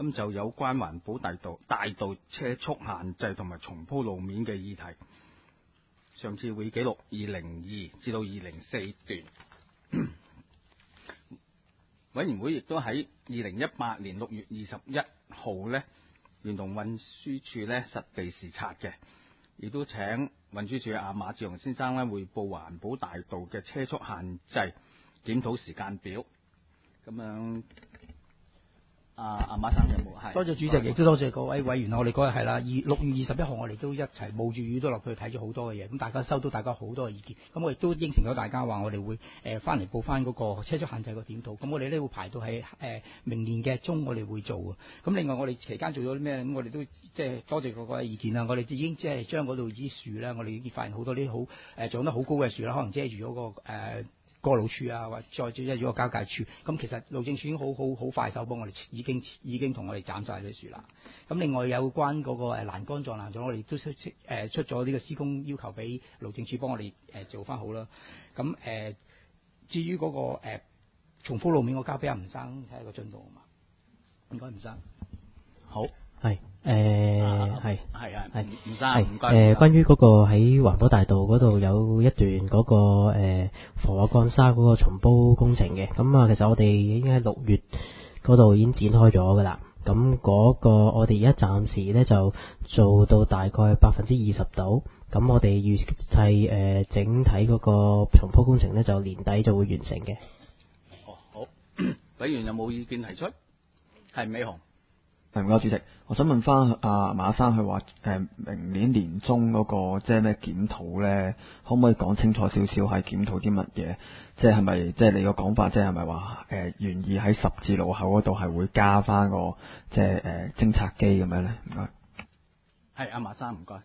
咁就有關環保大道車速限制同埋重鋪路面嘅議題。上次會議記錄202至到204段。委員會亦都喺2018年6月21號呢，聯同運輸署呢實地視察嘅，亦都請運輸署阿馬志雄先生呢匯報環保大道嘅車速限制檢討時間表。咁樣，阿馬生有冇？係。 多謝主席，亦都多謝各位委員。我哋嗰日係啦，6月21號我哋都一齊冒住雨都落去睇咗好多嘅嘢，咁大家收到大家好多嘅意見。咁我亦都應承咗大家話，我哋會翻嚟報翻嗰個車速限制個檢討。咁我哋呢會排到喺明年嘅中，我哋會做嘅。咁另外我哋期間做咗啲咩？咁我哋都即係多謝各位意見啦。我哋已經即係將嗰度啲樹咧，我哋已經發現好多啲好長得好高嘅樹啦，可能遮住咗個過路處啊，或者再遮住個交界處。咁其實路政署已經好快手幫我哋已經同我哋斬晒啲樹啦。咁另外有關嗰個欄杆撞爛咗，我哋都出咗呢個施工要求俾路政署幫我哋做翻好啦。咁至於嗰個重鋪路面，我交俾阿吳生睇下個進度啊嘛。唔該，吳生。 好。 係吳生，唔該。 關於嗰個喺環保大道嗰度有一段嗰個防滑幹沙嗰個重鋪工程嘅，咁啊，其實我哋已經喺6月嗰度已經展開咗噶啦。咁嗰個我哋而家暫時咧就做到大概20%度，咁我哋預計整體嗰個重鋪工程咧就年底就會完成嘅。 哦，好。委員有冇意見提出？係美雄。 唔該，主席，我想問翻阿馬生，佢話明年年中嗰個即係咩檢討咧，可唔可以講清楚少少係檢討啲乜嘢？即係咪即係你個講法，即係咪話願意喺十字路口嗰度係會加翻個即係偵測機咁樣咧？唔該。 係阿馬生，唔該。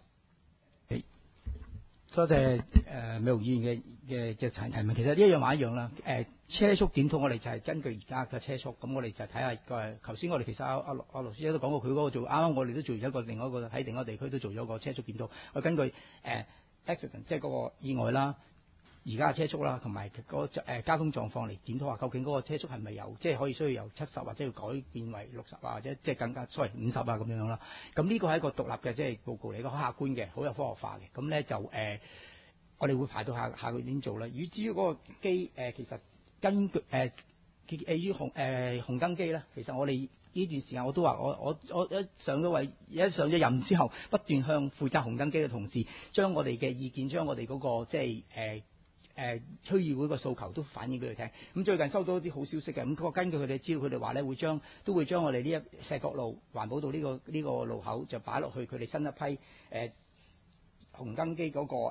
多謝美容議員嘅提問。其實一樣話一樣啦。車速檢討我哋就係根據而家嘅車速，咁我哋就睇下頭先我哋其實阿羅小姐都講過，佢嗰個做啱啱我哋都做咗另外一個喺另外一個地區都做咗個車速檢討。我根據accident 即係嗰個意外啦，而家嘅車速啦，同埋嗰個交通狀況嚟檢討下，究竟嗰個車速係咪即係可以需要由70或者要改變為60啊，或者即係更加50啊咁樣啦。咁呢個係一個獨立嘅即係報告嚟，個好客觀嘅，好有科學化嘅。咁咧就我哋會排到下個月先做啦。至於嗰個機其實根據於紅燈機咧，其實我哋呢段時間我都話我一上咗任之後，不斷向負責紅燈機嘅同事將我哋嘅意見，將我哋嗰個即係區議會個訴求都反映俾佢聽。咁最近收到一啲好消息嘅，咁根據佢哋資料，佢哋話咧都會將我哋呢一石角路環保道呢個路口就擺落去佢哋新一批紅燈機嗰個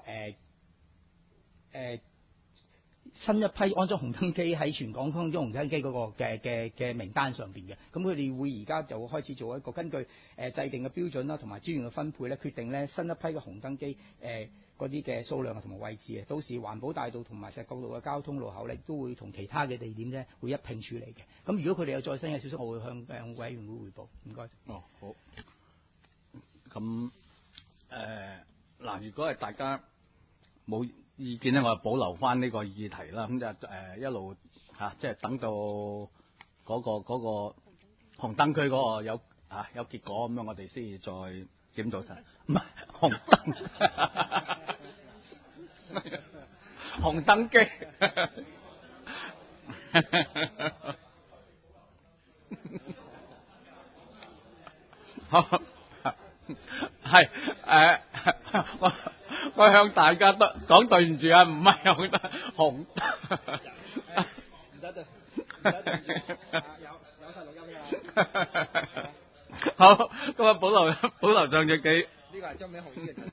新一批安裝紅燈機喺全港安裝紅燈機嗰個嘅名單上邊嘅。咁佢哋會而家就會開始做一個根據制定嘅標準啦，同埋資源嘅分配咧，決定咧新一批嘅紅燈機嗰啲嘅數量同埋位置嘅。到時環保大道同埋石角路嘅交通路口咧，都會同其他嘅地點咧會一併處理嘅。咁如果佢哋有再新嘅消息，我會向委員會匯報。唔該。 哦，好。咁嗱，如果係大家冇意見咧，我就保留翻呢個議題啦。咁就一路即係等到嗰個紅燈區嗰個有結果咁樣，我哋先至再檢討晒。唔係紅燈，紅燈機。好，係我向大家都講對唔住啊，唔係紅燈。唔使對，有晒錄音㗎。好，咁啊保留上隻機。呢個係張美雄。